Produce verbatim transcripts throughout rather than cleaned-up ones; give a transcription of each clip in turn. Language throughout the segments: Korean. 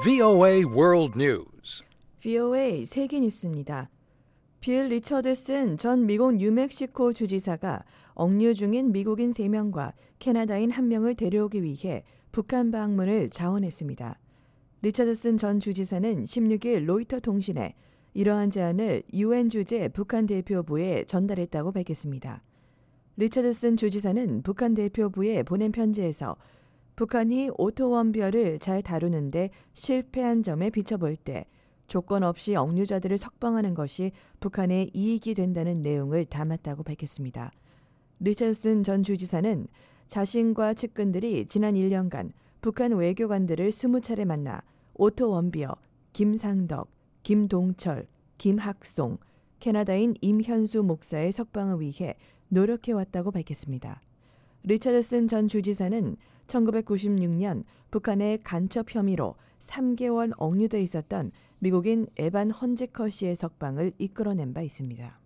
브이오에이 World News. 브이오에이 세계 뉴스입니다. 빌 리처드슨 전 미국 뉴멕시코 주지사가 억류 중인 미국인 세 명과 캐나다인 한 명을 데려오기 위해 북한 방문을 자원했습니다. 리처드슨 전 주지사는 십육 일 로이터 통신에 이러한 제안을 유엔 주재 북한 대표부에 전달했다고 밝혔습니다. 리처드슨 주지사는 북한 대표부에 보낸 편지에서 북한이 오토원별을 잘 다루는데 실패한 점에 비춰볼 때 조건 없이 억류자들을 석방하는 것이 북한의 이익이 된다는 내용을 담았다고 밝혔습니다. 리처드슨 전 주지사는 자신과 측근들이 지난 일 년간 북한 외교관들을 스무 차례 만나 오토원비어, 김상덕, 김동철, 김학송, 캐나다인 임현수 목사의 석방을 위해 노력해왔다고 밝혔습니다. 리처드슨 전 주지사는 천구백구십육 년 북한의 간첩 혐의로 삼 개월 억류돼 있었던 미국인 에반 헌지커 씨의 석방을 이끌어낸 바 있습니다.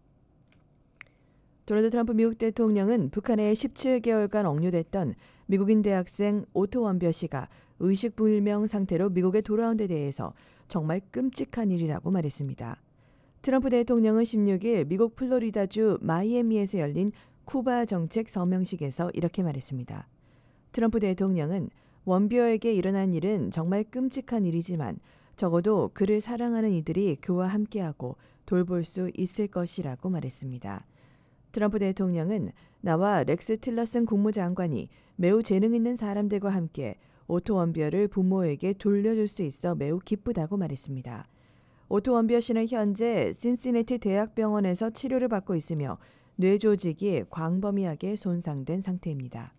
도널드 트럼프 미국 대통령은 북한에 십칠 개월간 억류됐던 미국인 대학생 오토 원비어 씨가 의식불명 상태로 미국에 돌아온 데 대해서 정말 끔찍한 일이라고 말했습니다. 트럼프 대통령은 십육 일 미국 플로리다주 마이애미에서 열린 쿠바 정책 서명식에서 이렇게 말했습니다. 트럼프 대통령은 원비어에게 일어난 일은 정말 끔찍한 일이지만 적어도 그를 사랑하는 이들이 그와 함께하고 돌볼 수 있을 것이라고 말했습니다. 트럼프 대통령은 나와 렉스 틸러슨 국무장관이 매우 재능 있는 사람들과 함께 오토 원비어를 부모에게 돌려줄 수 있어 매우 기쁘다고 말했습니다. 오토 원비어 씨는 현재 신시내티 대학병원에서 치료를 받고 있으며 뇌 조직이 광범위하게 손상된 상태입니다.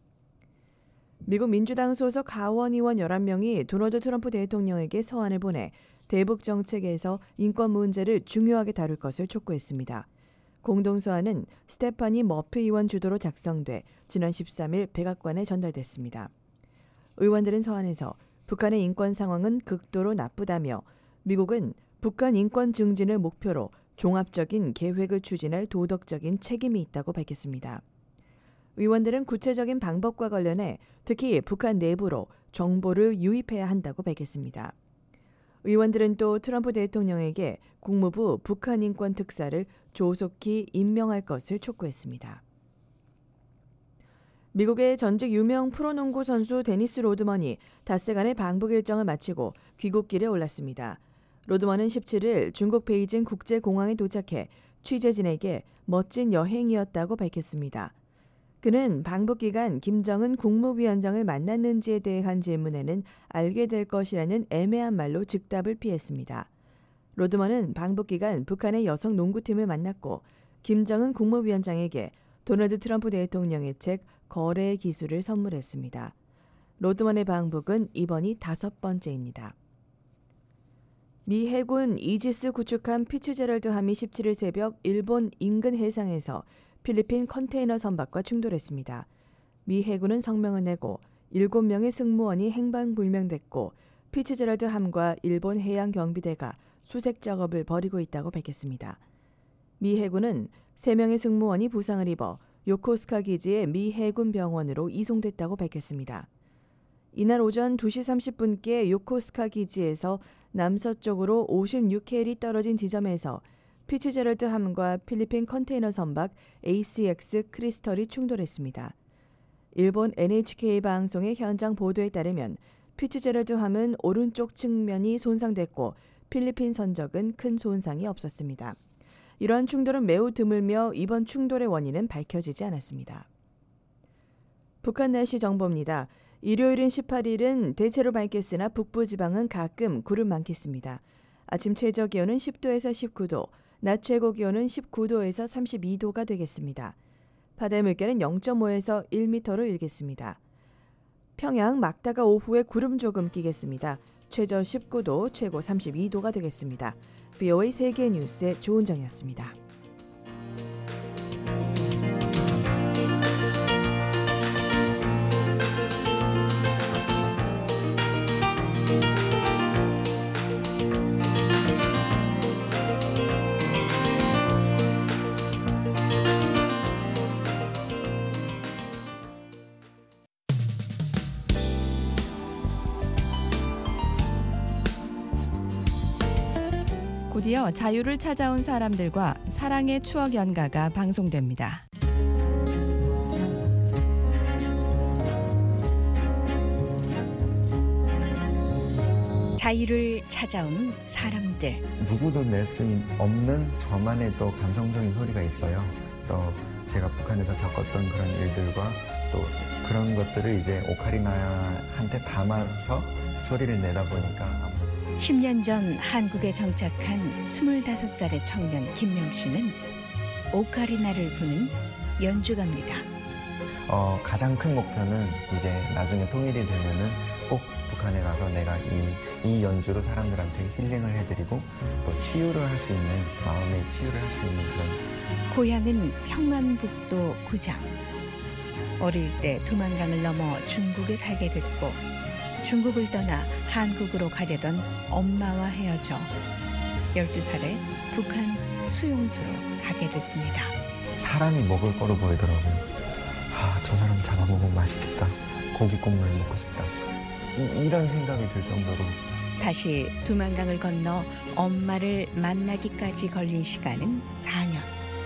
미국 민주당 소속 하원 의원 열한 명이 도널드 트럼프 대통령에게 서한을 보내 대북 정책에서 인권 문제를 중요하게 다룰 것을 촉구했습니다. 공동서한은 스테파니 머피 의원 주도로 작성돼 지난 십삼 일 백악관에 전달됐습니다. 의원들은 서한에서 북한의 인권 상황은 극도로 나쁘다며 미국은 북한 인권 증진을 목표로 종합적인 계획을 추진할 도덕적인 책임이 있다고 밝혔습니다. 의원들은 구체적인 방법과 관련해 특히 북한 내부로 정보를 유입해야 한다고 밝혔습니다. 의원들은 또 트럼프 대통령에게 국무부 북한 인권 특사를 조속히 임명할 것을 촉구했습니다. 미국의 전직 유명 프로농구 선수 데니스 로드먼이 닷새간의 방북 일정을 마치고 귀국길에 올랐습니다. 로드먼은 십칠 일 중국 베이징 국제공항에 도착해 취재진에게 멋진 여행이었다고 밝혔습니다. 그는 방북 기간 김정은 국무위원장을 만났는지에 대한 질문에는 알게 될 것이라는 애매한 말로 즉답을 피했습니다. 로드먼은 방북 기간 북한의 여성 농구팀을 만났고 김정은 국무위원장에게 도널드 트럼프 대통령의 책 거래의 기술을 선물했습니다. 로드먼의 방북은 이번이 다섯 번째입니다. 미 해군 이지스 구축함 피츠제럴드함이 십칠 일 새벽 일본 인근 해상에서 필리핀 컨테이너 선박과 충돌했습니다. 미 해군은 성명을 내고 일곱 명의 승무원이 행방불명됐고 피츠제럴드함과 일본 해양경비대가 수색 작업을 벌이고 있다고 밝혔습니다. 미 해군은 세 명의 승무원이 부상을 입어 요코스카 기지의 미 해군 병원으로 이송됐다고 밝혔습니다. 이날 오전 두 시 삼십 분께 요코스카 기지에서 남서쪽으로 오십육 캐일이 떨어진 지점에서 피츠제럴드함과 필리핀 컨테이너 선박 에이씨엑스 크리스털이 충돌했습니다. 일본 엔에이치케이 방송의 현장 보도에 따르면 피츠제럴드함은 오른쪽 측면이 손상됐고 필리핀 선적은 큰 손상이 없었습니다. 이러한 충돌은 매우 드물며 이번 충돌의 원인은 밝혀지지 않았습니다. 북한 날씨 정보입니다. 일요일인 십팔 일은 대체로 맑겠으나 북부지방은 가끔 구름 많겠습니다. 아침 최저 기온은 십 도에서 십구 도, 낮 최고 기온은 십구 도에서 삼십이 도가 되겠습니다. 바다의 물결은 영 점 오에서 일 미터로 일겠습니다. 평양 막다가 오후에 구름 조금 끼겠습니다. 최저 십구 도, 최고 삼십이 도가 되겠습니다. 브이오에이 세계 뉴스의 조은정이었습니다. 곧이어 자유를 찾아온 사람들과 사랑의 추억 연가가 방송됩니다. 자유를 찾아온 사람들. 누구도 낼 수 없는 저만의 또 감성적인 소리가 있어요. 또 제가 북한에서 겪었던 그런 일들과 또 그런 것들을 이제 오카리나한테 담아서 소리를 내다 보니까 십 년 전 한국에 정착한 스물다섯 살의 청년 김명 씨는 오카리나를 부는 연주가입니다. 어, 가장 큰 목표는 이제 나중에 통일이 되면은 꼭 북한에 가서 내가 이, 이 연주로 사람들한테 힐링을 해드리고 또 치유를 할 수 있는, 마음의 치유를 할 수 있는 그런. 고향은 평안북도 구장. 어릴 때 두만강을 넘어 중국에 살게 됐고 중국을 떠나 한국으로 가려던 엄마와 헤어져 열두 살에 북한 수용소로 가게 됐습니다. 사람이 먹을 거로 보이더라고요. 아, 저 사람 잡아먹으면 맛있겠다. 고기 국물 먹고 싶다. 이, 이런 생각이 들 정도로. 다시 두만강을 건너 엄마를 만나기까지 걸린 시간은 사 년.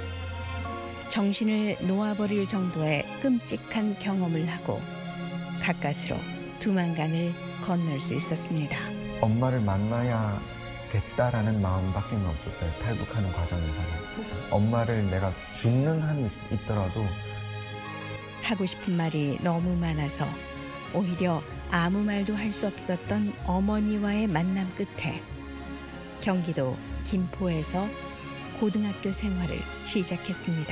정신을 놓아버릴 정도의 끔찍한 경험을 하고 가까스로 두만강을 건널 수 있었습니다. 엄마를 만나야겠다라는 마음밖에 없었어요. 탈북하는 과정에서는. 엄마를 내가 죽는 한이 있더라도 하고 싶은 말이 너무 많아서 오히려 아무 말도 할 수 없었던 어머니와의 만남 끝에 경기도 김포에서 고등학교 생활을 시작했습니다.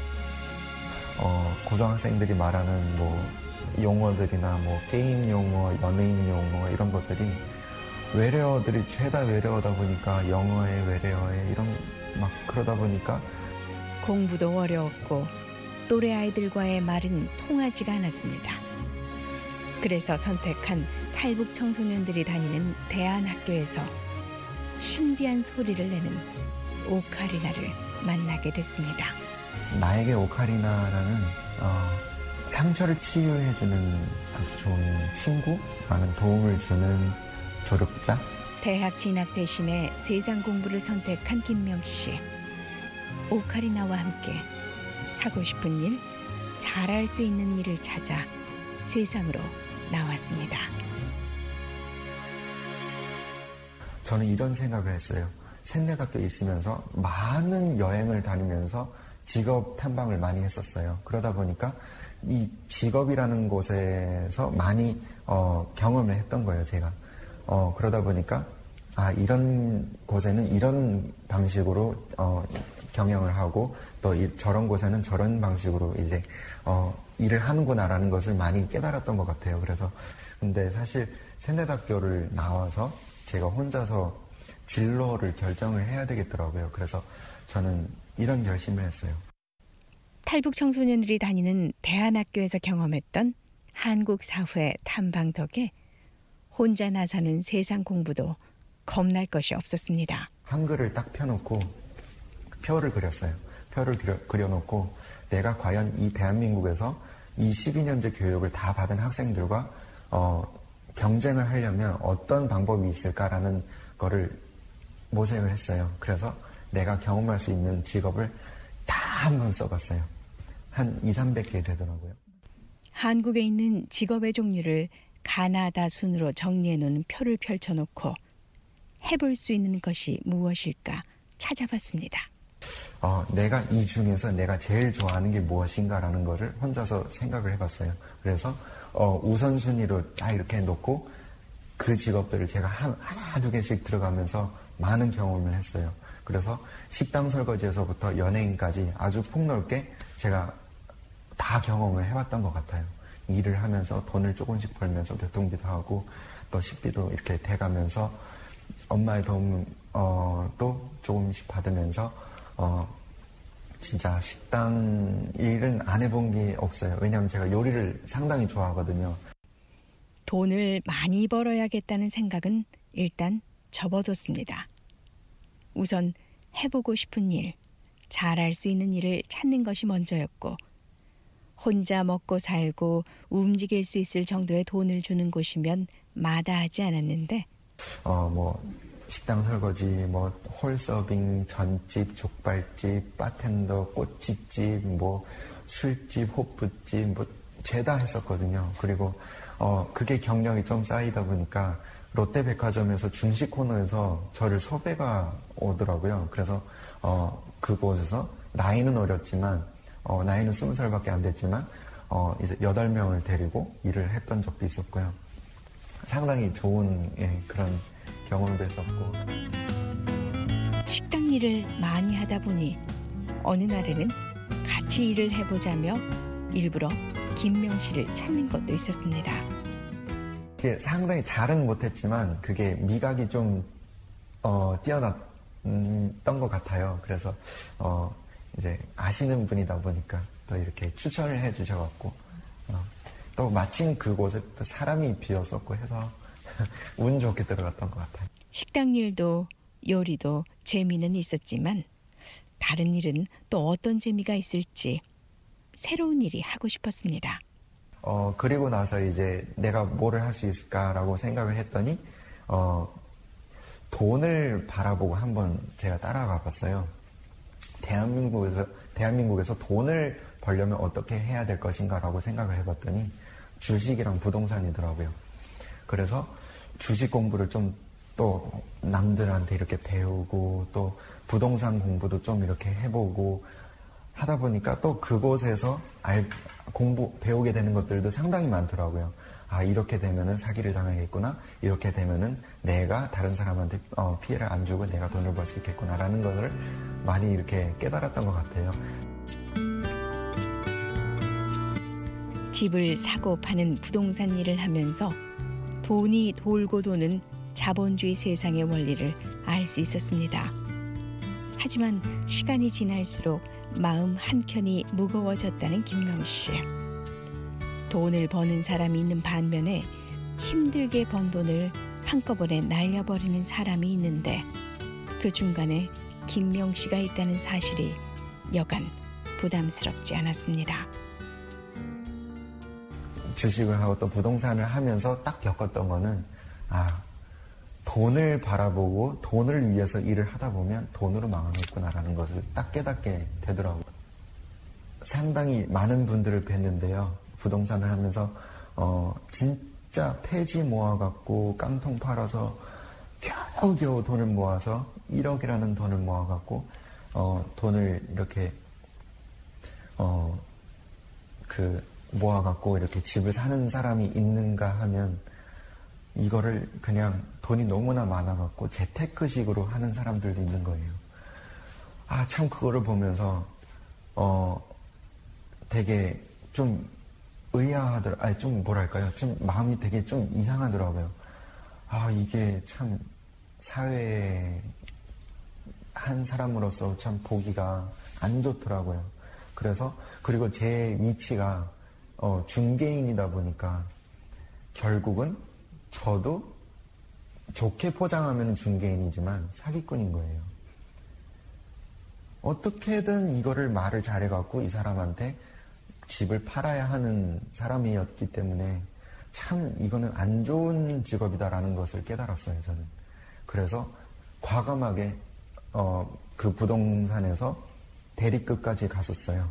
어, 고등학생들이 말하는 뭐 용어들이나 뭐 게임 용어, 연예인 용어 이런 것들이 외래어들이 죄다 외래어다 보니까 영어에 외래어에 이런 막 그러다 보니까 공부도 어려웠고 또래 아이들과의 말은 통하지가 않았습니다. 그래서 선택한 탈북 청소년들이 다니는 대안학교에서 신비한 소리를 내는 오카리나를 만나게 됐습니다. 나에게 오카리나라는 어, 상처를 치유해주는 아주 좋은 친구, 많은 도움을 주는 조력자. 대학 진학 대신에 세상 공부를 선택한 김명 씨. 오카리나와 함께 하고 싶은 일, 잘할 수 있는 일을 찾아 세상으로 나왔습니다. 저는 이런 생각을 했어요. 샌내학교에 있으면서 많은 여행을 다니면서 직업 탐방을 많이 했었어요. 그러다 보니까 이 직업이라는 곳에서 많이 어, 경험을 했던 거예요, 제가. 어, 그러다 보니까 아, 이런 곳에는 이런 방식으로 어, 경영을 하고 또 이, 저런 곳에는 저런 방식으로 이제 어, 일을 하는구나라는 것을 많이 깨달았던 것 같아요. 그래서 근데 사실 샌내학교를 나와서 제가 혼자서 진로를 결정을 해야 되겠더라고요. 그래서 저는 이런 결심을 했어요. 탈북 청소년들이 다니는 대안학교에서 경험했던 한국 사회 탐방 덕에 혼자 나서는 세상 공부도 겁날 것이 없었습니다. 한글을 딱 펴놓고 표를 그렸어요. 표를 그려, 그려놓고 내가 과연 이 대한민국에서 이 십이 년제 교육을 다 받은 학생들과 어, 경쟁을 하려면 어떤 방법이 있을까라는 거를 모색을 했어요. 그래서 내가 경험할 수 있는 직업을 다 한번 써봤어요. 한 이삼백 개 되더라고요. 한국에 있는 직업의 종류를 가나다 순으로 정리해놓은 표를 펼쳐놓고 해볼 수 있는 것이 무엇일까 찾아봤습니다. 어, 내가 이 중에서 내가 제일 좋아하는 게 무엇인가라는 거를 혼자서 생각을 해봤어요. 그래서 어, 우선순위로 딱 이렇게 놓고 그 직업들을 제가 한, 하나 두 개씩 들어가면서 많은 경험을 했어요. 그래서 식당 설거지에서부터 연예인까지 아주 폭넓게 제가 다 경험을 해봤던 것 같아요. 일을 하면서 돈을 조금씩 벌면서 교통비도 하고 또 식비도 이렇게 대가면서 엄마의 도움도 어, 조금씩 받으면서 어, 진짜 식당 일은 안 해본 게 없어요. 왜냐하면 제가 요리를 상당히 좋아하거든요. 돈을 많이 벌어야겠다는 생각은 일단 접어뒀습니다. 우선 해보고 싶은 일, 잘할 수 있는 일을 찾는 것이 먼저였고 혼자 먹고 살고 움직일 수 있을 정도의 돈을 주는 곳이면 마다하지 않았는데 어, 뭐 식당 설거지, 뭐 홀서빙, 전집, 족발집, 바텐더, 꼬치집, 뭐 술집, 호프집, 뭐 죄다 했었거든요. 그리고 어 그게 경력이 좀 쌓이다 보니까 롯데백화점에서 중식 코너에서 저를 섭외가 오더라고요. 그래서 어 그곳에서 나이는 어렸지만 어 나이는 스무 살밖에 안 됐지만 어 이제 여덟 명을 데리고 일을 했던 적도 있었고요. 상당히 좋은 예, 그런 경험도 했었고. 식당 일을 많이 하다 보니 어느 날에는 같이 일을 해보자며 일부러 김명 씨를 찾는 것도 있었습니다. 그게 상당히 잘은 못했지만 그게 미각이 좀 어, 뛰어났던 것 같아요. 그래서 어, 이제 아시는 분이다 보니까 또 이렇게 추천을 해주셔갖고 어, 또 마침 그곳에 또 사람이 비었었고 해서 운 좋게 들어갔던 것 같아요. 식당 일도 요리도 재미는 있었지만 다른 일은 또 어떤 재미가 있을지 새로운 일이 하고 싶었습니다. 어, 그리고 나서 이제 내가 뭐를 할 수 있을까라고 생각을 했더니, 어, 돈을 바라보고 한번 제가 따라가 봤어요. 대한민국에서, 대한민국에서 돈을 벌려면 어떻게 해야 될 것인가라고 생각을 해봤더니 주식이랑 부동산이더라고요. 그래서 주식 공부를 좀 또 남들한테 이렇게 배우고 또 부동산 공부도 좀 이렇게 해보고 하다 보니까 또 그곳에서 알, 공부, 배우게 되는 것들도 상당히 많더라고요. 아, 이렇게 되면은 사기를 당하겠구나. 이렇게 되면은 내가 다른 사람한테 어, 피해를 안 주고 내가 돈을 벌 수 있겠구나라는 것을 많이 이렇게 깨달았던 것 같아요. 집을 사고 파는 부동산 일을 하면서 돈이 돌고 도는 자본주의 세상의 원리를 알 수 있었습니다. 하지만 시간이 지날수록 마음 한켠이 무거워졌다는 김명 씨. 돈을 버는 사람이 있는 반면에 힘들게 번 돈을 한꺼번에 날려버리는 사람이 있는데 그 중간에 김명 씨가 있다는 사실이 여간 부담스럽지 않았습니다. 주식을 하고 또 부동산을 하면서 딱 겪었던 거는 아, 돈을 바라보고 돈을 위해서 일을 하다 보면 돈으로 망하겠구나라는 것을 딱 깨닫게 되더라고요. 상당히 많은 분들을 뵀는데요. 부동산을 하면서 어, 진짜 폐지 모아갖고 깡통 팔아서 겨우겨우 돈을 모아서 일억이라는 돈을 모아갖고 어, 돈을 이렇게 어, 그 모아갖고 이렇게 집을 사는 사람이 있는가 하면 이거를 그냥 돈이 너무나 많아갖고 재테크식으로 하는 사람들도 있는 거예요. 아, 참 그거를 보면서 어 되게 좀 의아하더라, 아니 좀 뭐랄까요, 좀 마음이 되게 좀 이상하더라고요. 아, 이게 참 사회에 한 사람으로서 참 보기가 안 좋더라고요. 그래서 그리고 제 위치가 어, 중개인이다 보니까 결국은 저도 좋게 포장하면 중개인이지만 사기꾼인 거예요. 어떻게든 이거를 말을 잘해갖고 이 사람한테 집을 팔아야 하는 사람이었기 때문에 참 이거는 안 좋은 직업이다라는 것을 깨달았어요, 저는. 그래서 과감하게 어, 그 부동산에서 대리급까지 갔었어요.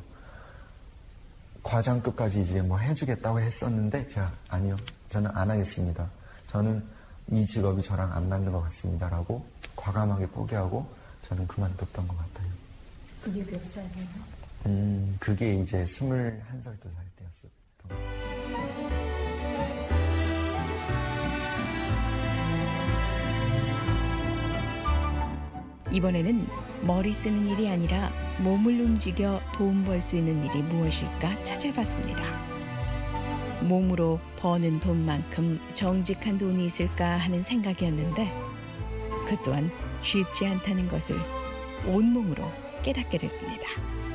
과장급까지 이제 뭐 해주겠다고 했었는데 제가 아니요, 저는 안 하겠습니다. 저는 이 직업이 저랑 안 맞는 것 같습니다라고 과감하게 포기하고 저는 그만뒀던 것 같아요. 그게 몇 살이에요? 음, 그게 이제 스물한 살, 두 살 때였었던 것 같아요. 이번에는 머리 쓰는 일이 아니라 몸을 움직여 돈 벌 수 있는 일이 무엇일까 찾아봤습니다. 몸으로 버는 돈만큼 정직한 돈이 있을까 하는 생각이었는데 그 또한 쉽지 않다는 것을 온몸으로 깨닫게 됐습니다.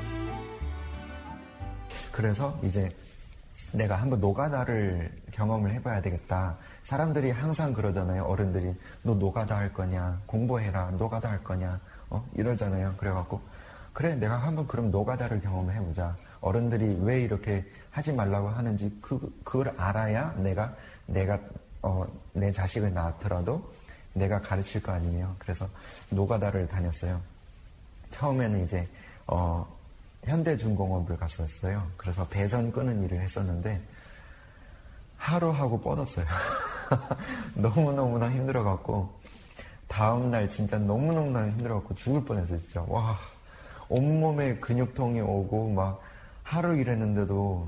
그래서 이제 내가 한번 노가다를 경험을 해봐야 되겠다. 사람들이 항상 그러잖아요. 어른들이 너 노가다 할 거냐, 공부해라, 노가다 할 거냐, 어? 이러잖아요. 그래갖고 그래, 내가 한번 그럼 노가다를 경험해보자. 어른들이 왜 이렇게 하지 말라고 하는지 그, 그걸 알아야 내가 내가 어, 내 자식을 낳더라도 내가 가르칠 거 아니에요. 그래서 노가다를 다녔어요. 처음에는 이제 어, 현대중공업을 갔었어요. 그래서 배선 끄는 일을 했었는데 하루 하고 뻗었어요. 너무너무나 힘들어갖고 다음날 진짜 너무너무나 힘들어갖고 죽을 뻔했어요. 진짜 와, 온몸에 근육통이 오고 막 하루 일했는데도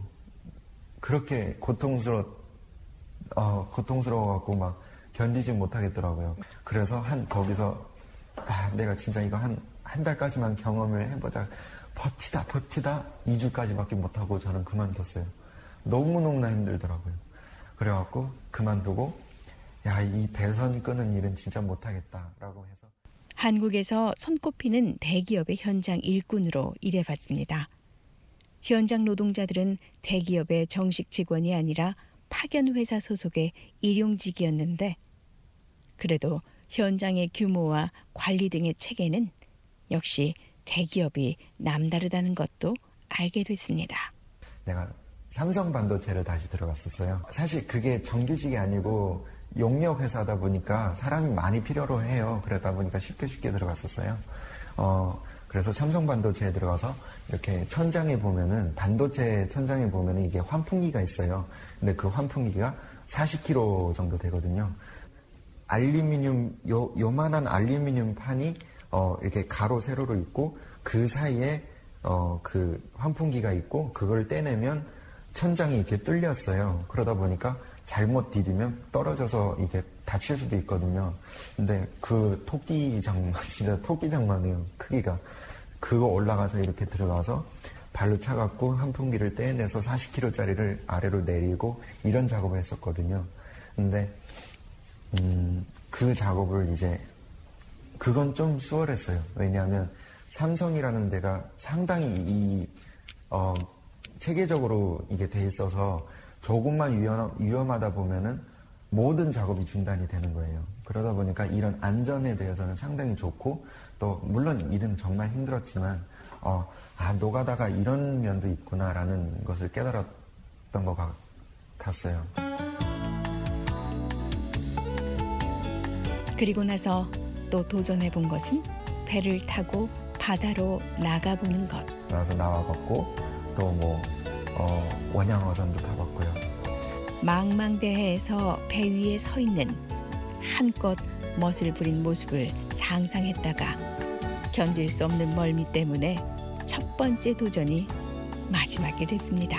그렇게 고통스러 어, 고통스러워갖고 막 견디지 못하겠더라고요. 그래서 한 거기서 아, 내가 진짜 이거 한 한 달까지만 경험을 해보자. 버티다 버티다 이 주까지밖에 못하고 저는 그만뒀어요. 너무너무나 힘들더라고요. 그래갖고 그만두고 야, 이 배선 끄는 일은 진짜 못하겠다라고 해서 한국에서 손꼽히는 대기업의 현장 일꾼으로 일해봤습니다. 현장 노동자들은 대기업의 정식 직원이 아니라 파견 회사 소속의 일용직이었는데 그래도 현장의 규모와 관리 등의 체계는 역시 대기업이 남다르다는 것도 알게 됐습니다. 내가 삼성 반도체를 다시 들어갔었어요. 사실 그게 정규직이 아니고 용역 회사다 보니까 사람이 많이 필요로 해요. 그러다 보니까 쉽게 쉽게 들어갔었어요. 어, 그래서 삼성 반도체에 들어가서 이렇게 천장에 보면은 반도체 천장에 보면은 이게 환풍기가 있어요. 근데 그 환풍기가 사십 킬로그램 정도 되거든요. 알루미늄 요 요만한 알루미늄 판이 어, 이렇게 가로 세로로 있고 그 사이에 어, 그 환풍기가 있고 그걸 떼내면 천장이 이렇게 뚫렸어요. 그러다 보니까 잘못 디디면 떨어져서 이게 다칠 수도 있거든요. 근데 그 토끼 장만, 진짜 토끼 장만해요. 크기가. 그거 올라가서 이렇게 들어가서 발로 차갖고 환풍기를 떼내서 사십 킬로그램짜리를 아래로 내리고 이런 작업을 했었거든요. 근데 음, 그 작업을 이제 그건 좀 수월했어요. 왜냐하면 삼성이라는 데가 상당히 이 어, 체계적으로 이게 돼 있어서 조금만 위험, 위험하다 보면은 모든 작업이 중단이 되는 거예요. 그러다 보니까 이런 안전에 대해서는 상당히 좋고 또 물론 일은 정말 힘들었지만 어, 아 노가다가 이런 면도 있구나라는 것을 깨달았던 것 같았어요. 그리고 나서 또 도전해본 것은 배를 타고 바다로 나가보는 것. 나와서 나와봤고 또 뭐 어, 원양어선도 타봤고요. 망망대해에서 배 위에 서 있는 한껏 멋을 부린 모습을 상상했다가 견딜 수 없는 멀미 때문에 첫 번째 도전이 마지막이 됐습니다.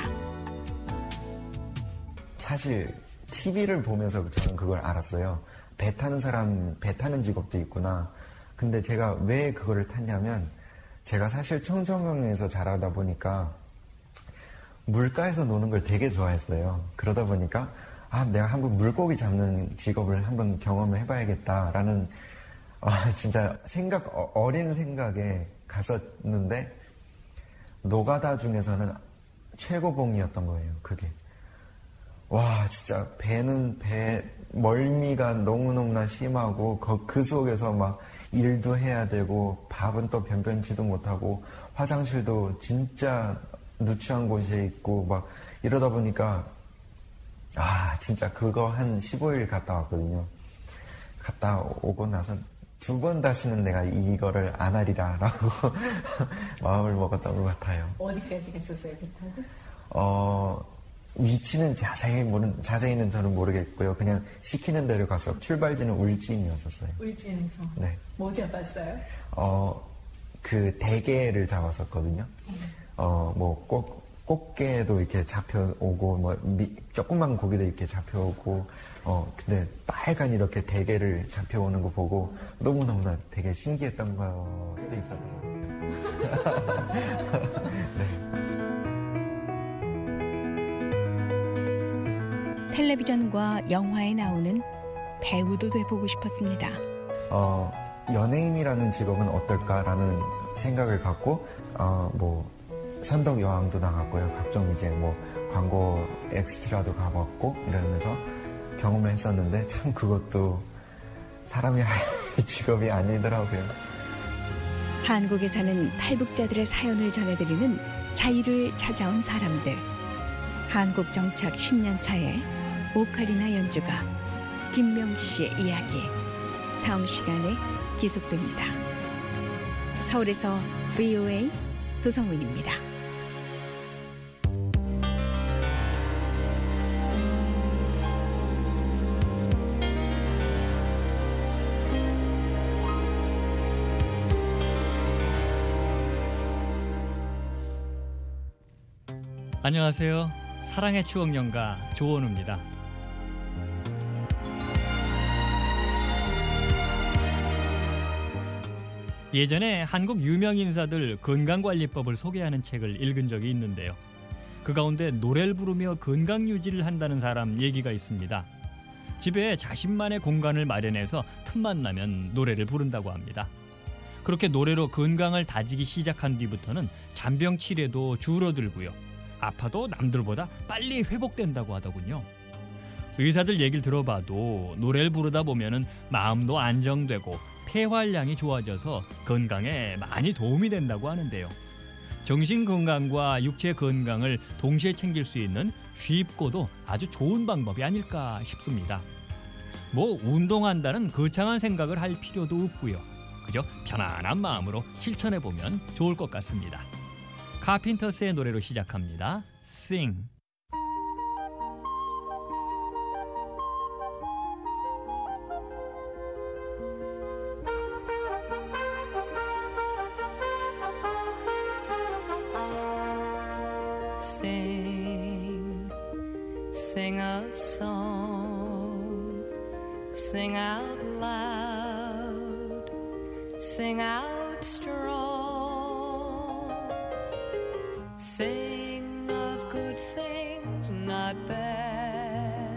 사실 티비를 보면서 저는 그걸 알았어요. 배 타는 사람, 배 타는 직업도 있구나. 근데 제가 왜 그거를 탔냐면 제가 사실 청정강에서 자라다 보니까 물가에서 노는 걸 되게 좋아했어요. 그러다 보니까 아 내가 한번 물고기 잡는 직업을 한번 경험을 해봐야겠다라는 아, 진짜 생각 어린 생각에 갔었는데 노가다 중에서는 최고봉이었던 거예요. 그게 와 진짜 배는 배 멀미가 너무너무나 심하고 그, 그 속에서 막 일도 해야 되고 밥은 또 변변치도 못하고 화장실도 진짜 누추한 곳에 있고 막 이러다 보니까 아 진짜 그거 한 십오 일 갔다 왔거든요. 갔다 오고 나서 두 번 다시는 내가 이거를 안 하리라 라고 마음을 먹었던 것 같아요. 어디까지 갔었어요, 배 타고? 어, 위치는 자세히 모르, 자세히는 저는 모르겠고요. 그냥 시키는 대로 가서 출발지는 울진이었었어요. 울진에서? 네. 뭐 잡았어요? 어, 그 대게를 잡았었거든요. 음. 어, 뭐, 꽃, 꽃게도 이렇게 잡혀오고, 뭐, 미, 조그만 고기도 이렇게 잡혀오고, 어, 근데 빨간 이렇게 대게를 잡혀오는 거 보고 너무너무나 되게 신기했던 것도 있었더라고요. 네. 텔레비전과 영화에 나오는 배우도 돼보고 싶었습니다. 어, 연예인이라는 직업은 어떨까라는 생각을 갖고, 어, 뭐, 선덕 여왕도 나갔고요. 각종 이제 뭐 광고 엑스트라도 가봤고 이러면서 경험을 했었는데 참 그것도 사람이 할 직업이 아니더라고요. 한국에 사는 탈북자들의 사연을 전해드리는 자유를 찾아온 사람들. 한국 정착 십 년 차에 오카리나 연주가 김명씨의 이야기 다음 시간에 계속됩니다. 서울에서 브이오에이 조성민입니다. 안녕하세요. 사랑의 추억 연가 조원우입니다. 예전에 한국 유명 인사들 건강관리법을 소개하는 책을 읽은 적이 있는데요. 그 가운데 노래를 부르며 건강 유지를 한다는 사람 얘기가 있습니다. 집에 자신만의 공간을 마련해서 틈만 나면 노래를 부른다고 합니다. 그렇게 노래로 건강을 다지기 시작한 뒤부터는 잔병 치레도 줄어들고요. 아파도 남들보다 빨리 회복된다고 하더군요. 의사들 얘기를 들어봐도 노래를 부르다 보면은 마음도 안정되고 폐활량이 좋아져서 건강에 많이 도움이 된다고 하는데요. 정신 건강과 육체 건강을 동시에 챙길 수 있는 쉽고도 아주 좋은 방법이 아닐까 싶습니다. 뭐 운동한다는 거창한 생각을 할 필요도 없고요. 그저 편안한 마음으로 실천해보면 좋을 것 같습니다. 카펜터스의 노래로 시작합니다. Sing. Sing, sing a song, sing out loud, sing out strong, sing of good things, not bad,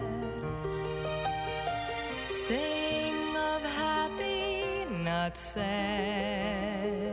sing of happy, not sad.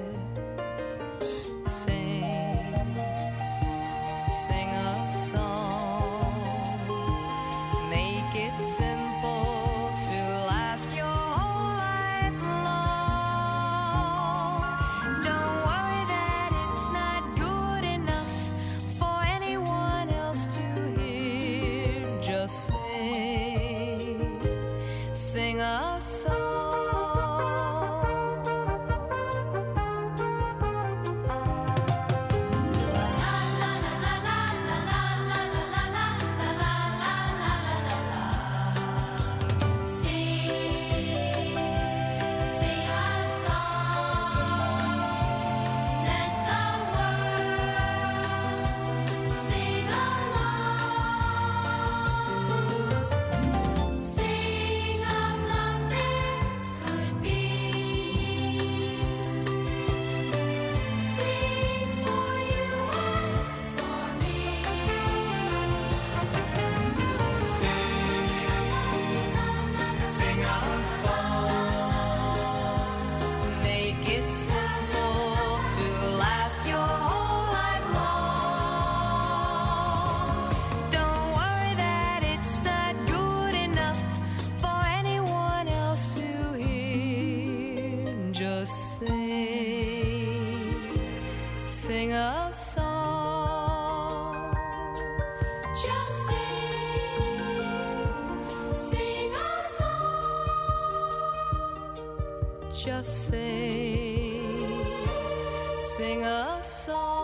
Just sing, sing a song.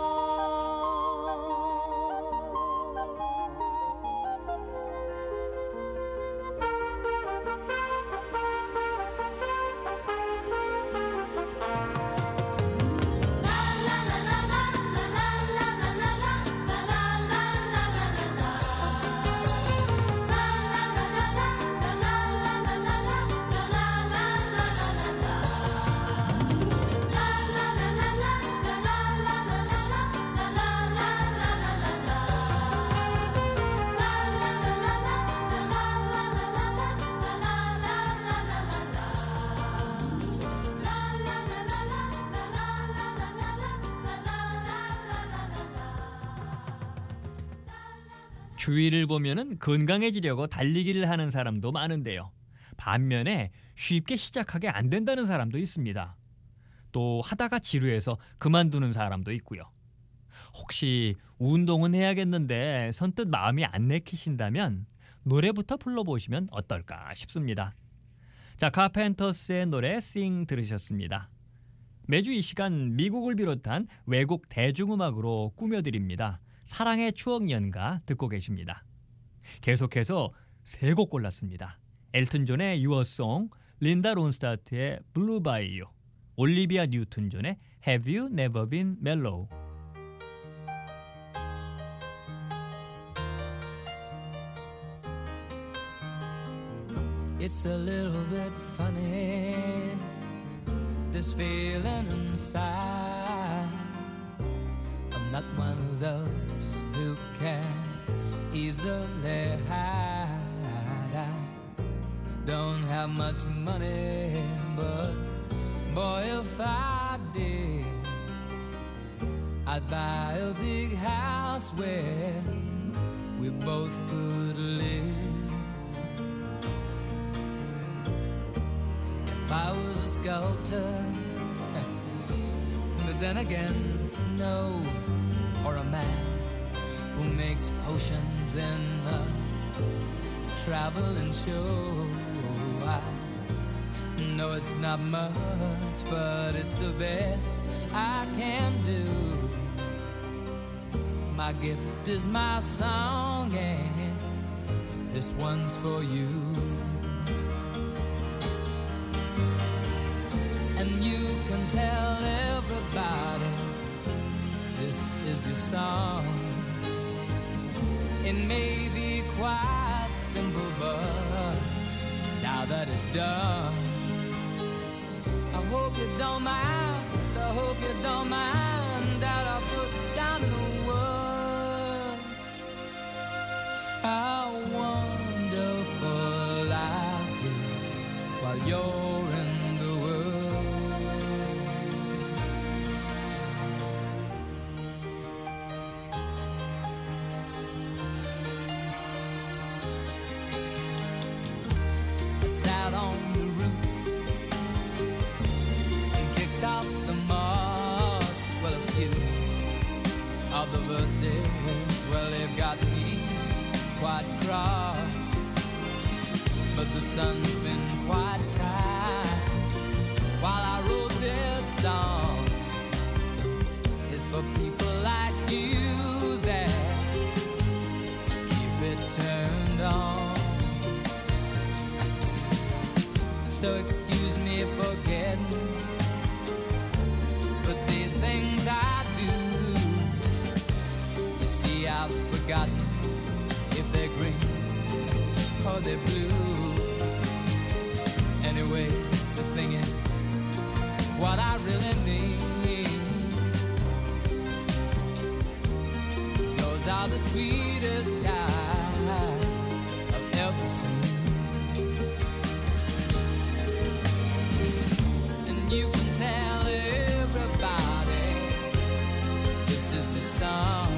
주위를 보면은 건강해지려고 달리기를 하는 사람도 많은데요. 반면에 쉽게 시작하게 안 된다는 사람도 있습니다. 또 하다가 지루해서 그만두는 사람도 있고요. 혹시 운동은 해야겠는데 선뜻 마음이 안 내키신다면 노래부터 불러보시면 어떨까 싶습니다. 자, 카펜터스의 노래 Sing 들으셨습니다. 매주 이 시간 미국을 비롯한 외국 대중음악으로 꾸며드립니다. 사랑의 추억 연가 듣고 계십니다. 계속해서 세 곡 골랐습니다. 엘튼 존의 Your Song, 린다 론스타트의 Blue by You, 올리비아 뉴튼 존의 Have You Never Been Mellow. It's a little bit funny, this feeling inside. I'm not one of those who can easily hide. I don't have much money, but boy, if I did, I'd buy a big house where we both could live. If I was a sculptor, but then again, no, or a man who makes potions in a traveling show. I know it's not much, but it's the best I can do. My gift is my song, and this one's for you. And you can tell everybody this is your song. It may be quite simple, but now that it's done, I hope you don't mind, I hope you don't mind that I put down in the words how wonderful life is while you're in the world. Sat on the roof and kicked out the moss. Well, a few of the verses, well, they've got me quite cross. But the sun's been quite kind while I wrote this song. It's for people like you that keep it turned on. So excuse me for getting, but these things I do, you see I've forgotten if they're green or they're blue. Anyway, the thing is, what I really mean, those are the sweetest guys I've ever seen. You can tell everybody this is the song.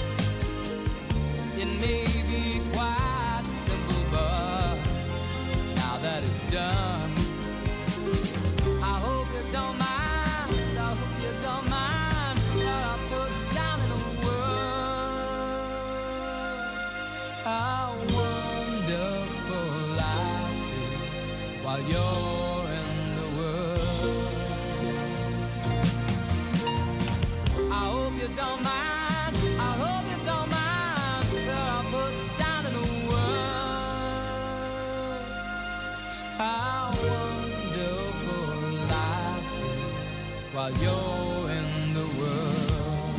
It may be quite simple, but now that it's done, I hope you don't mind, I hope you don't mind what I put down in the words. How wonderful life is while you're don't mind, I hope you don't mind that I put down in the words how wonderful life is while you're in the world.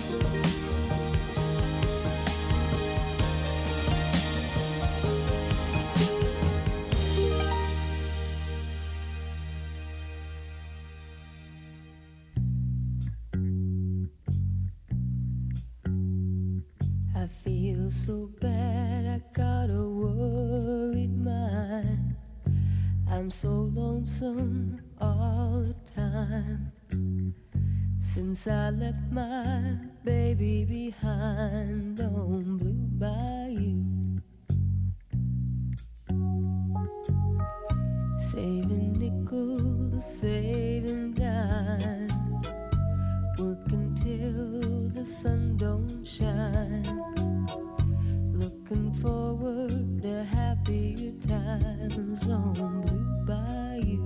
I feel so bad, I got a worried mind. I'm so lonesome all the time. Since I left my baby behind on Blue Bayou. Saving nickels, saving dimes, working till the sun don't shine. Looking forward to happier times on Blue Bayou.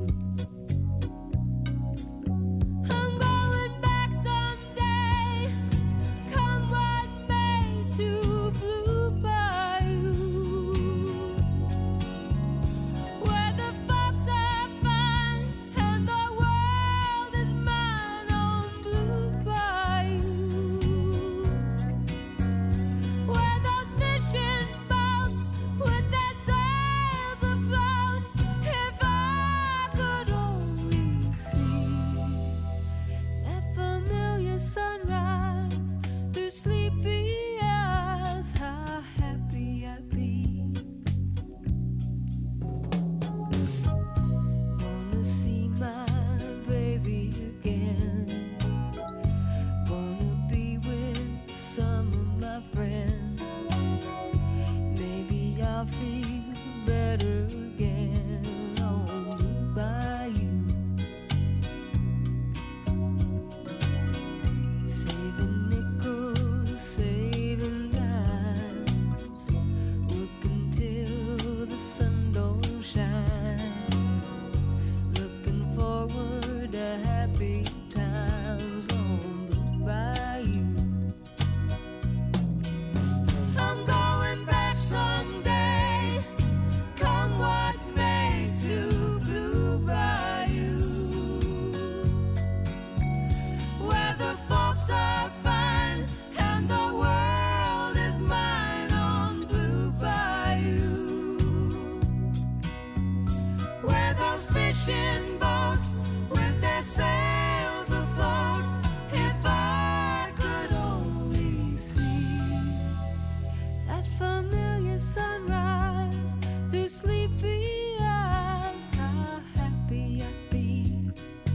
fishing boats with their sails afloat. If I could only see that familiar sunrise through sleepy eyes, how happy I'd be.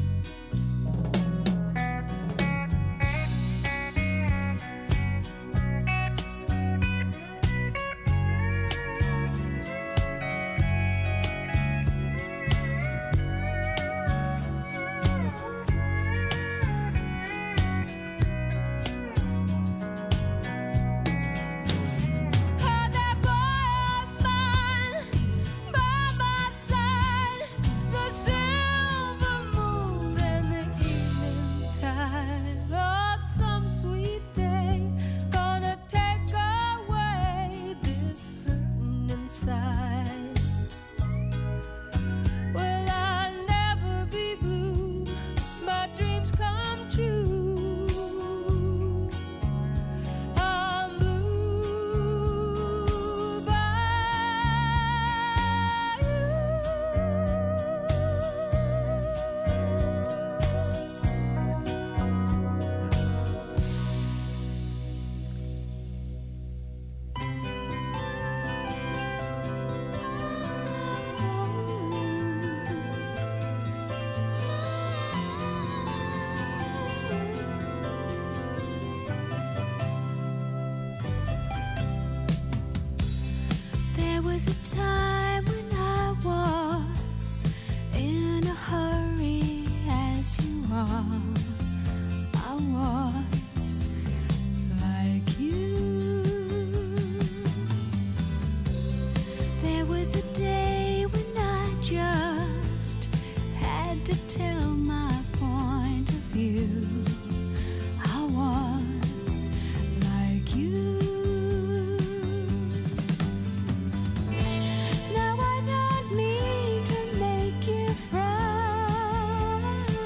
Had that boy of mine by my side, the silver moon and the evening tide. Oh, some sweet day gonna take away this hurting inside. Will I never be blue? My dreams come true. I'm moved by There was a time when I was in a hurry, as you are. I was like you. There was a day when I just had to tell my point of view. I was like you. Now I don't mean to make you frown.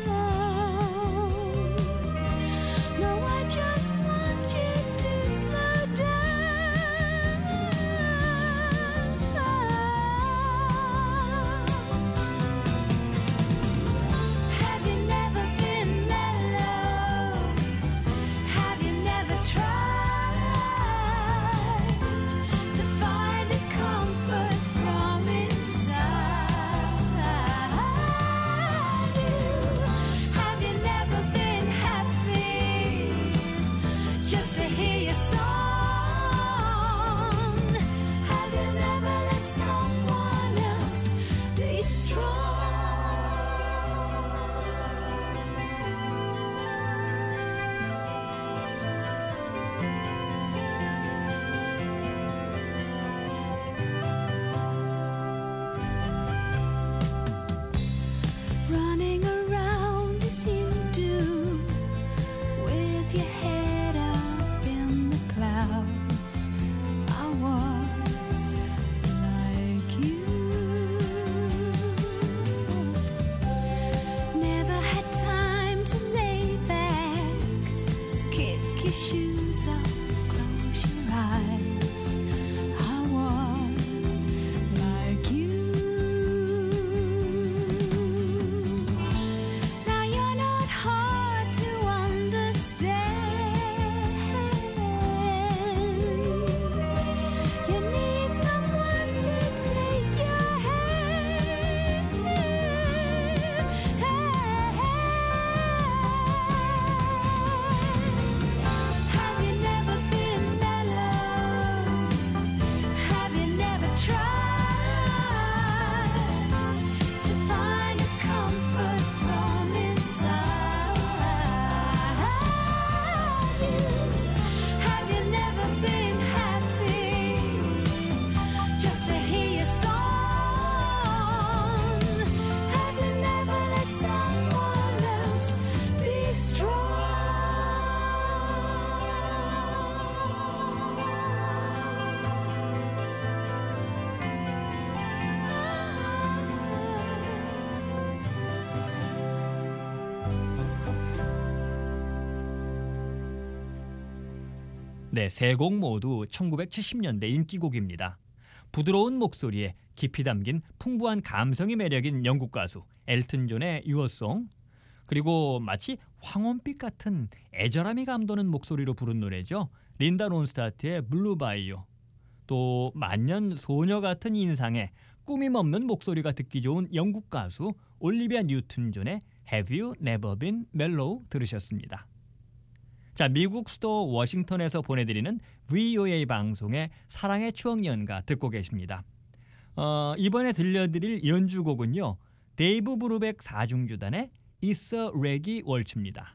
No, I just want you to slow down. Have you never been mellow? Have you never tried to find a comfort from inside you? Have you never been happy just to hear your song? Have you never let someone else be strong? Running around as you do, with your head up in the clouds. I was like you. Never had time to lay back, kick your shoes off, close your eyes. I was like you. Now you're not hard to understand. You need someone to take your hand. Have you never been mellow? Have you never tried to find a comfort from inside you? Have you never been happy just to hear your song? Have you never let someone else be strong? 네, 세 곡 모두 천구백칠십 년대 인기곡입니다. 부드러운 목소리에 깊이 담긴 풍부한 감성이 매력인 영국 가수 엘튼 존의 유어송, 그리고 마치 황혼빛 같은 애절함이 감도는 목소리로 부른 노래죠. 린다 론스타트의 블루 바이오, 또 만년 소녀 같은 인상에 꾸밈 없는 목소리가 듣기 좋은 영국 가수 올리비아 뉴튼 존의 Have You Never Been Mellow 들으셨습니다. 자, 미국 수도 워싱턴에서 보내드리는 브이오에이 방송의 사랑의 추억 연가 듣고 계십니다. 어, 이번에 들려드릴 연주곡은요, 데이브 브루백 사중주단의 It's a Reggae 월츠입니다.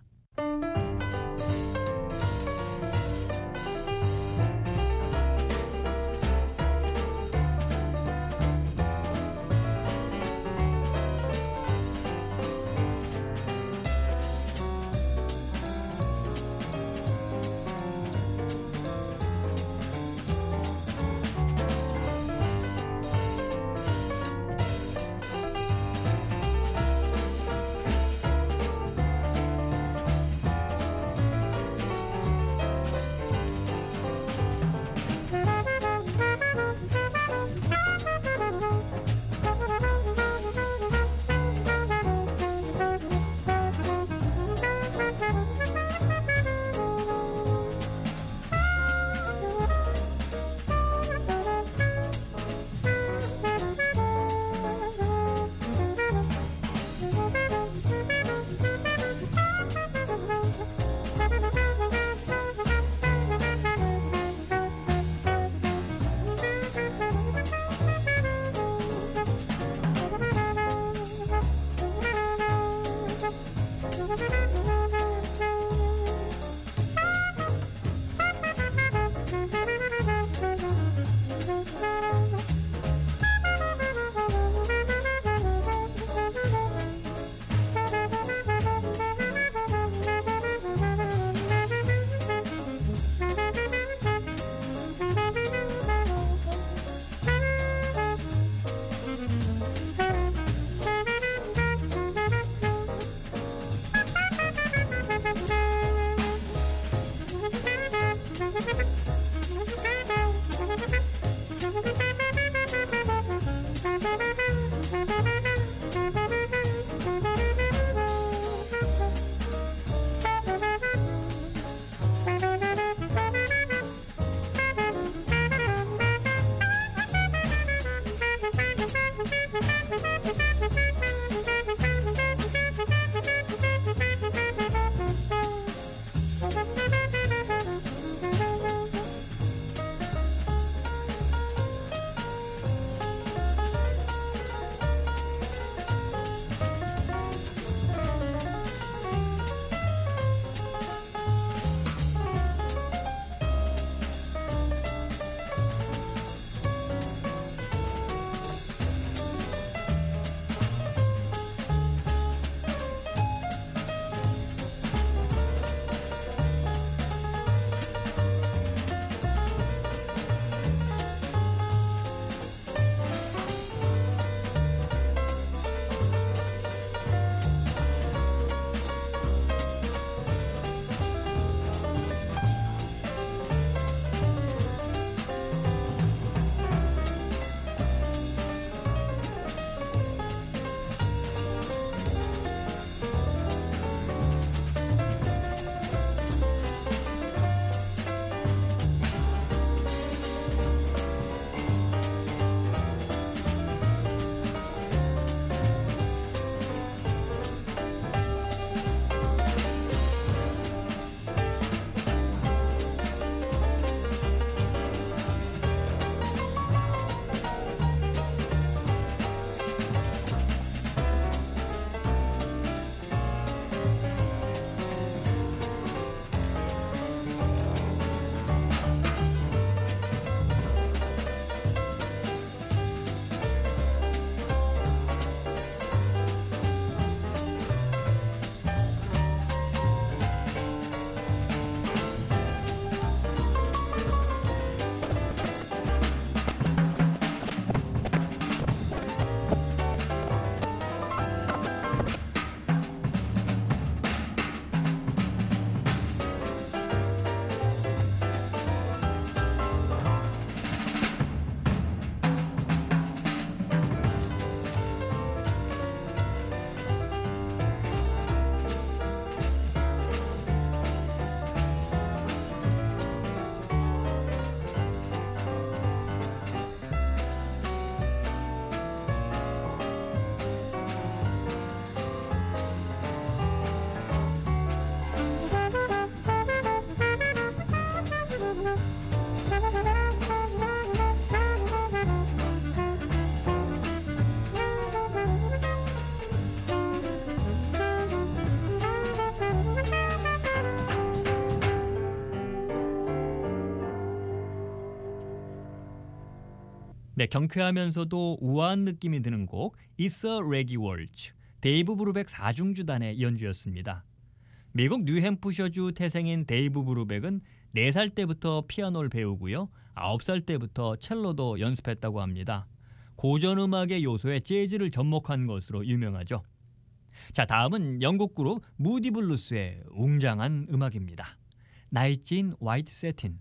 네, 경쾌하면서도 우아한 느낌이 드는 곡 It's a Reggae Waltz, 데이브 브루백 사중주단의 연주였습니다. 미국 뉴햄프셔주 태생인 데이브 브루백은 네 살 때부터 피아노를 배우고요. 아홉 살 때부터 첼로도 연습했다고 합니다. 고전 음악의 요소에 재즈를 접목한 것으로 유명하죠. 자, 다음은 영국 그룹 무디 블루스의 웅장한 음악입니다. Nights in White Satin.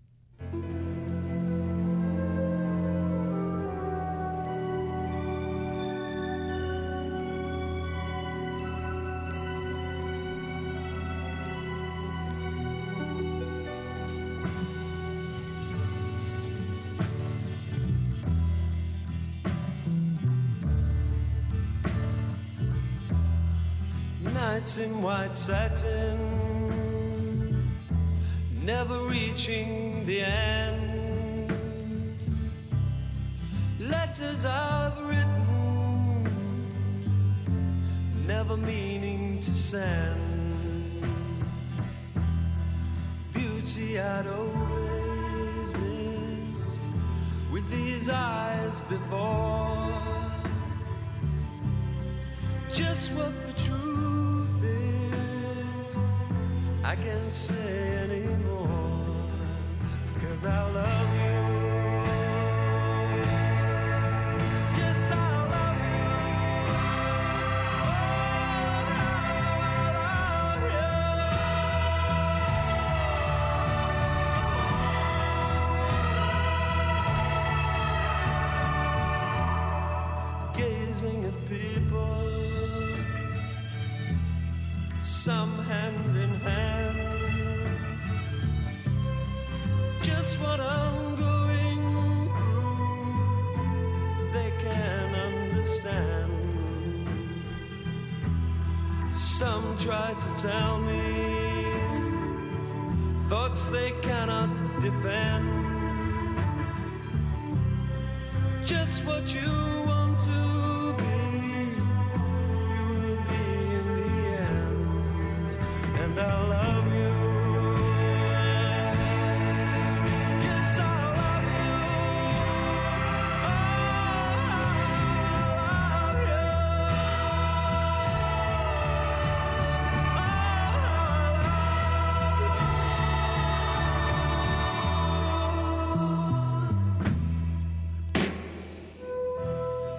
Nights in white satin, never reaching the end. Letters I've written, never meaning to send. Beauty I'd always missed with these eyes before. Just what the truth is, I can't say anymore, 'cause I love you. Yes, I love you. Oh, I love you. Gazing at people, some hand in hand, just what I'm going through, they can understand. Some try to tell me thoughts they cannot defend, just what you want to be, you will be in the end. And I love you. Yes, I love you. Oh, I love you. Oh, I love you.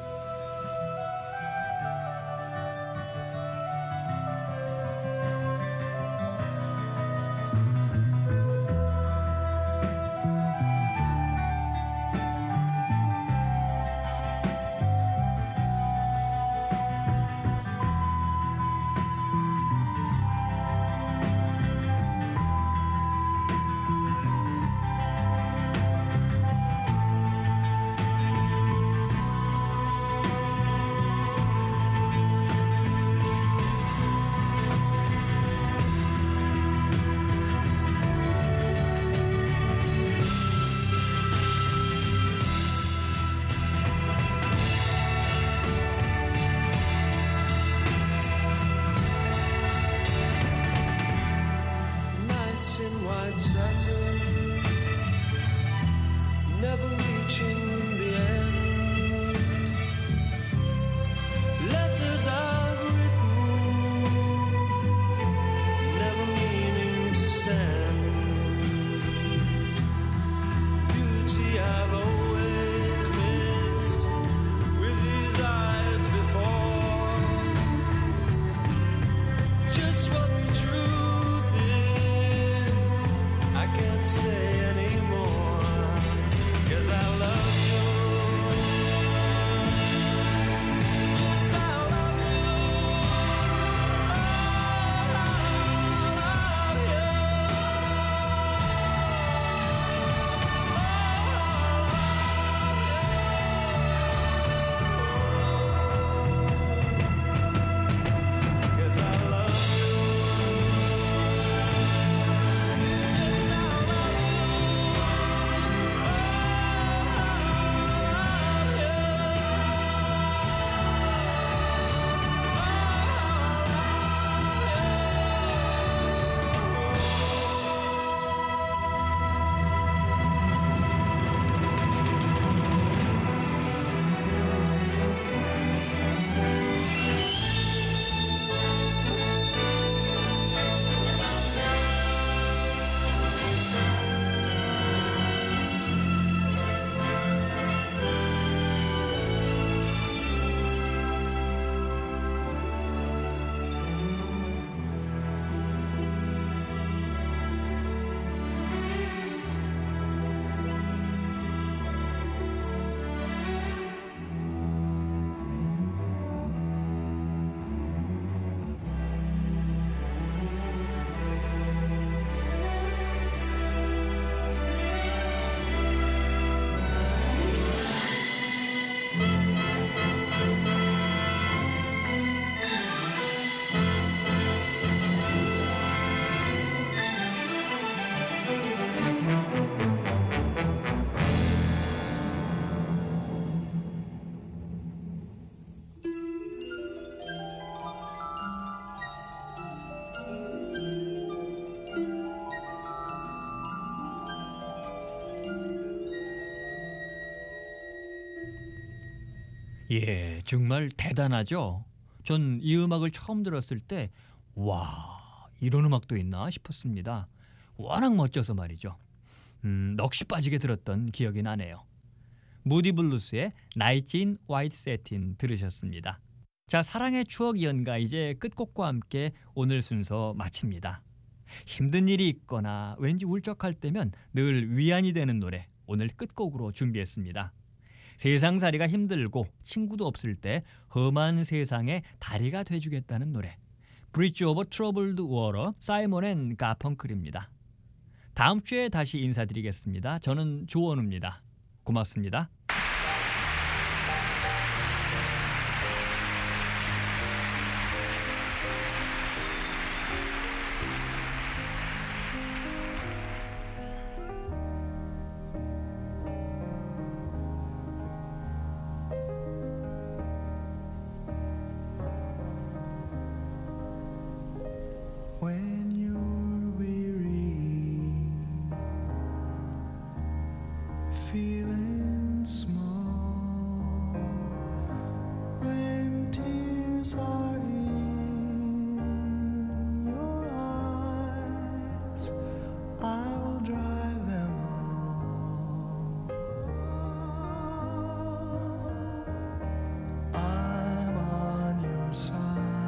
예, 정말 대단하죠. 전 이 음악을 처음 들었을 때 와, 이런 음악도 있나 싶었습니다. 워낙 멋져서 말이죠. 음, 넋이 빠지게 들었던 기억이 나네요. 무디 블루스의 나이트 인 화이트 세틴 들으셨습니다. 자, 사랑의 추억 연가 이제 끝곡과 함께 오늘 순서 마칩니다. 힘든 일이 있거나 왠지 울적할 때면 늘 위안이 되는 노래 오늘 끝곡으로 준비했습니다. 세상살이가 힘들고 친구도 없을 때 험한 세상에 다리가 돼주겠다는 노래 Bridge over Troubled Water 사이먼 앤 가펑클입니다. 다음 주에 다시 인사드리겠습니다. 저는 조원우입니다. 고맙습니다. When you're weary, feeling small, when tears are in your eyes, I will dry them all. I'm on your side.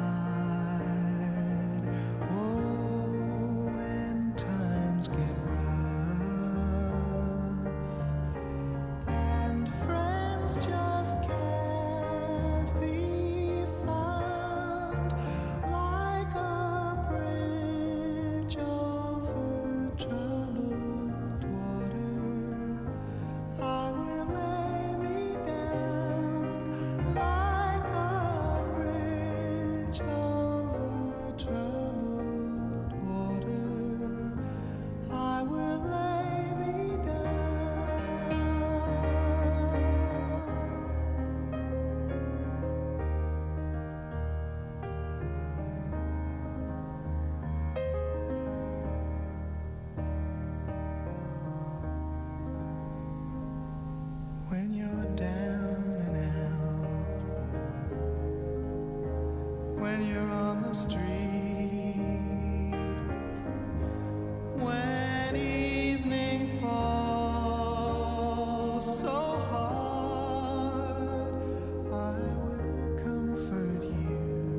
When you're down and out, when you're on the street, when evening falls so hard, I will comfort you.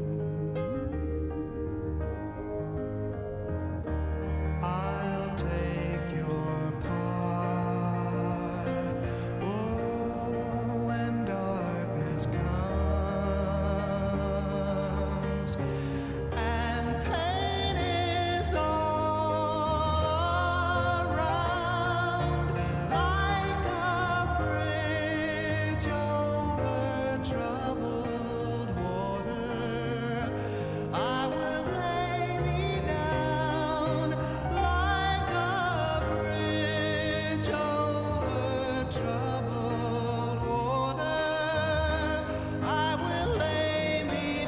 I'll take your part. Oh, when darkness comes and pain is all around, like a bridge over troubled water, I will lay me down like a bridge over troubled water. I will lay me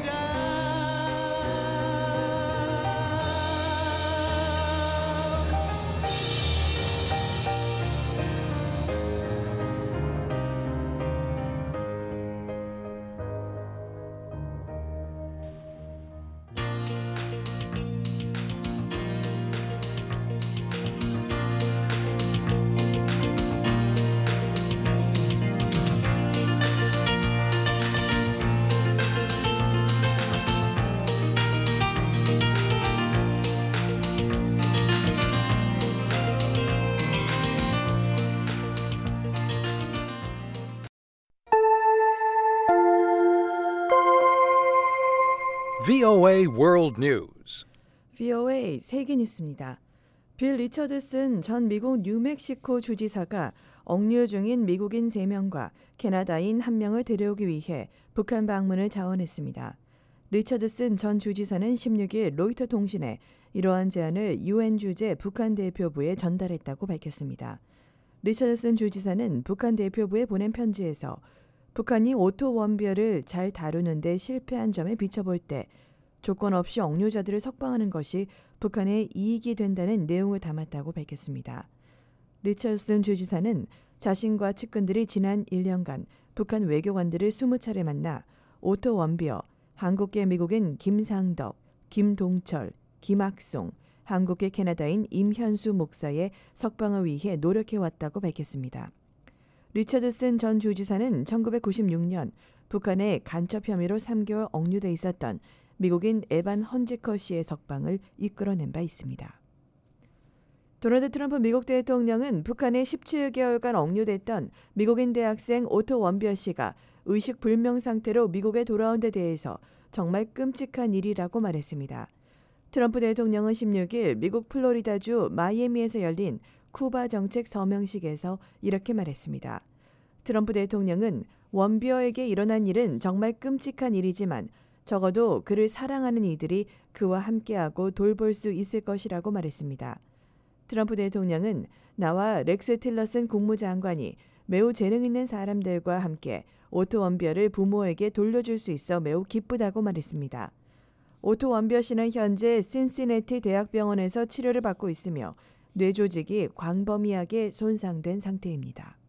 브이오에이 World News. 브이오에이 세계 뉴스입니다. 빌 리처드슨 전 미국 뉴멕시코 주지사가 억류 중인 미국인 세 명과 캐나다인 한 명을 데려오기 위해 북한 방문을 자원했습니다. 리처드슨 전 주지사는 십육 일 로이터 통신에 이러한 제안을 유엔 주재 북한 대표부에 전달했다고 밝혔습니다. 리처드슨 주지사는 북한 대표부에 보낸 편지에서 북한이 오토 원별을 잘 다루는 데 실패한 점에 비춰볼 때 조건 없이 억류자들을 석방하는 것이 북한의 이익이 된다는 내용을 담았다고 밝혔습니다. 리처드슨 주지사는 자신과 측근들이 지난 일 년간 북한 외교관들을 스무 차례 만나 오토 원비어, 한국계 미국인 김상덕, 김동철, 김학송, 한국계 캐나다인 임현수 목사의 석방을 위해 노력해왔다고 밝혔습니다. 리처드슨 전 주지사는 천구백구십육 년 북한의 간첩 혐의로 삼 개월 억류돼 있었던 미국인 에반 헌지커 씨의 석방을 이끌어낸 바 있습니다. 도널드 트럼프 미국 대통령은 북한에 십칠 개월간 억류됐던 미국인 대학생 오토 원비어 씨가 의식불명 상태로 미국에 돌아온 데 대해서 정말 끔찍한 일이라고 말했습니다. 트럼프 대통령은 십육 일 미국 플로리다주 마이애미에서 열린 쿠바 정책 서명식에서 이렇게 말했습니다. 트럼프 대통령은 원비어에게 일어난 일은 정말 끔찍한 일이지만 적어도 그를 사랑하는 이들이 그와 함께하고 돌볼 수 있을 것이라고 말했습니다. 트럼프 대통령은 나와 렉스 틸러슨 국무장관이 매우 재능 있는 사람들과 함께 오토 원비어를 부모에게 돌려줄 수 있어 매우 기쁘다고 말했습니다. 오토 원비어 씨는 현재 신시내티 대학병원에서 치료를 받고 있으며 뇌 조직이 광범위하게 손상된 상태입니다.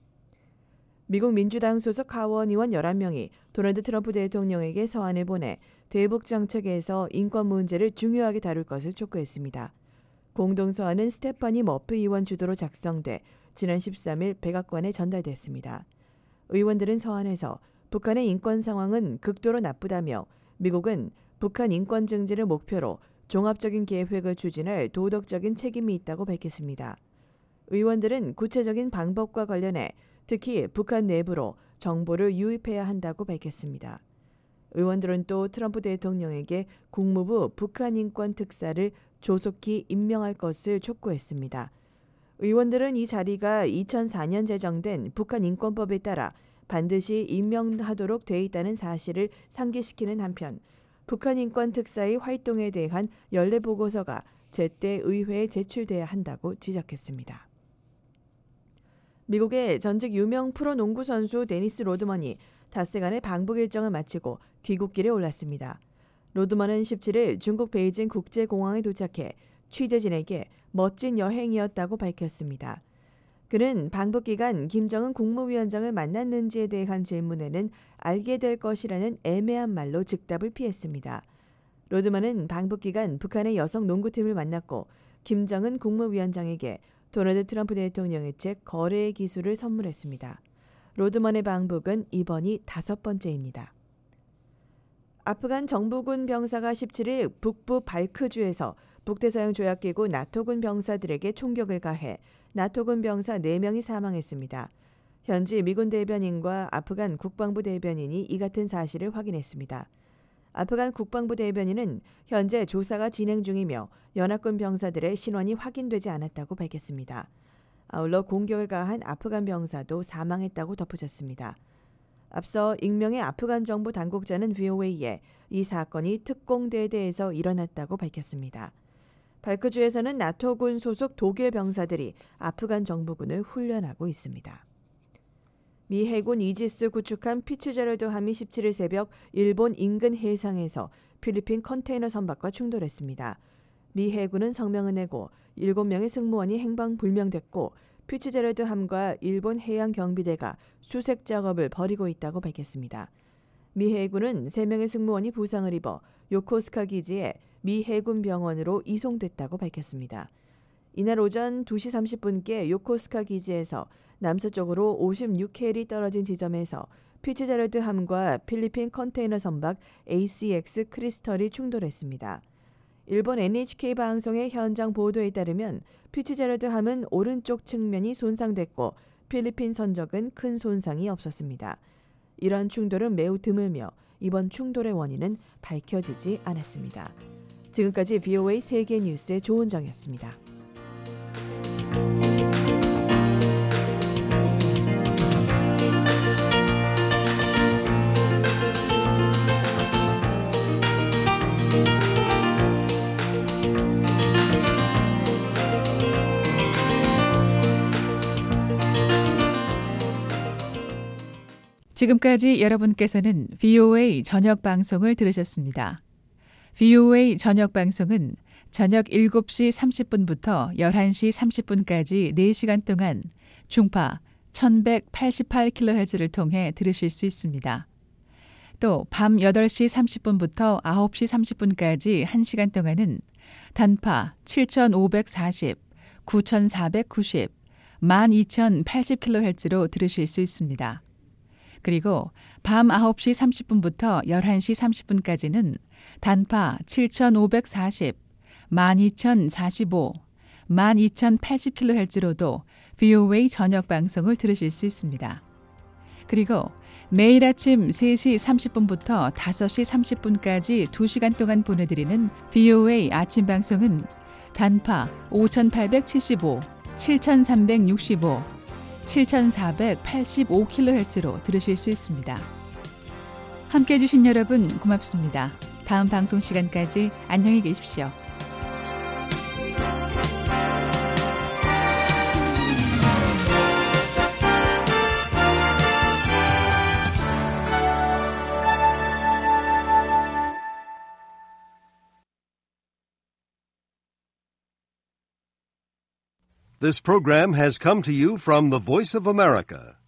미국 민주당 소속 하원 의원 열한 명이 도널드 트럼프 대통령에게 서한을 보내 대북 정책에서 인권 문제를 중요하게 다룰 것을 촉구했습니다. 공동서한은 스테파니 머피 의원 주도로 작성돼 지난 십삼 일 백악관에 전달됐습니다. 의원들은 서한에서 북한의 인권 상황은 극도로 나쁘다며 미국은 북한 인권 증진을 목표로 종합적인 계획을 추진할 도덕적인 책임이 있다고 밝혔습니다. 의원들은 구체적인 방법과 관련해 특히 북한 내부로 정보를 유입해야 한다고 밝혔습니다. 의원들은 또 트럼프 대통령에게 국무부 북한 인권 특사를 조속히 임명할 것을 촉구했습니다. 의원들은 이 자리가 이천사 년 제정된 북한 인권법에 따라 반드시 임명하도록 돼 있다는 사실을 상기시키는 한편 북한 인권 특사의 활동에 대한 연례 보고서가 제때 의회에 제출돼야 한다고 지적했습니다. 미국의 전직 유명 프로농구 선수 데니스 로드먼이 닷새간의 방북 일정을 마치고 귀국길에 올랐습니다. 로드먼은 십칠 일 중국 베이징 국제공항에 도착해 취재진에게 멋진 여행이었다고 밝혔습니다. 그는 방북 기간 김정은 국무위원장을 만났는지에 대한 질문에는 알게 될 것이라는 애매한 말로 즉답을 피했습니다. 로드먼은 방북 기간 북한의 여성 농구팀을 만났고 김정은 국무위원장에게 도널드 트럼프 대통령의 책 거래의 기술을 선물했습니다. 로드먼의 방북은 이번이 다섯 번째입니다. 아프간 정부군 병사가 십칠 일 북부 발크주에서 북대서양 조약기구 나토군 병사들에게 총격을 가해 나토군 병사 네 명이 사망했습니다. 현지 미군 대변인과 아프간 국방부 대변인이 이 같은 사실을 확인했습니다. 아프간 국방부 대변인은 현재 조사가 진행 중이며 연합군 병사들의 신원이 확인되지 않았다고 밝혔습니다. 아울러 공격을 가한 아프간 병사도 사망했다고 덧붙였습니다. 앞서 익명의 아프간 정부 당국자는 브이오에이에 이 사건이 특공대대에서 일어났다고 밝혔습니다. 발크주에서는 나토군 소속 독일 병사들이 아프간 정부군을 훈련하고 있습니다. 미 해군 이지스 구축함 피츠제럴드함이 십칠 일 새벽 일본 인근 해상에서 필리핀 컨테이너 선박과 충돌했습니다. 미 해군은 성명을 내고 일곱 명의 승무원이 행방불명됐고 피츠제럴드함과 일본 해양경비대가 수색 작업을 벌이고 있다고 밝혔습니다. 미 해군은 세 명의 승무원이 부상을 입어 요코스카 기지에 미 해군 병원으로 이송됐다고 밝혔습니다. 이날 오전 두 시 삼십 분께 요코스카 기지에서 남서쪽으로 오십육 캐리 떨어진 지점에서 피츠제럴드함과 필리핀 컨테이너 선박 에이씨엑스 크리스털이 충돌했습니다. 일본 엔에이치케이 방송의 현장 보도에 따르면 피츠제럴드함은 오른쪽 측면이 손상됐고 필리핀 선적은 큰 손상이 없었습니다. 이런 충돌은 매우 드물며 이번 충돌의 원인은 밝혀지지 않았습니다. 지금까지 브이오에이 세계 뉴스의 조은정이었습니다. 지금까지 여러분께서는 브이오에이 저녁 방송을 들으셨습니다. 브이오에이 저녁 방송은 저녁 일곱 시 삼십 분부터 열한 시 삼십 분까지 네 시간 동안 중파 천백팔십팔 킬로헤르츠를 통해 들으실 수 있습니다. 또 밤 여덟 시 삼십 분부터 아홉 시 삼십 분까지 한 시간 동안은 단파 칠천오백사십, 구천사백구십, 만 이천팔십 킬로헤르츠로 들으실 수 있습니다. 그리고 밤 아홉 시 삼십 분부터 열한 시 삼십 분까지는 단파 칠천오백사십, 만 이천사십오, 만 이천팔십 킬로헤르츠로도 브이오에이 저녁 방송을 들으실 수 있습니다. 그리고 매일 아침 세 시 삼십 분부터 다섯 시 삼십 분까지 두 시간 동안 보내드리는 브이오에이 아침 방송은 단파 오천팔백칠십오, 칠천삼백육십오, 칠천사백팔십오 킬로헤르츠로 들으실 수 있습니다. 함께해 주신 여러분 고맙습니다. 다음 방송 시간까지 안녕히 계십시오. This program has come to you from the Voice of America,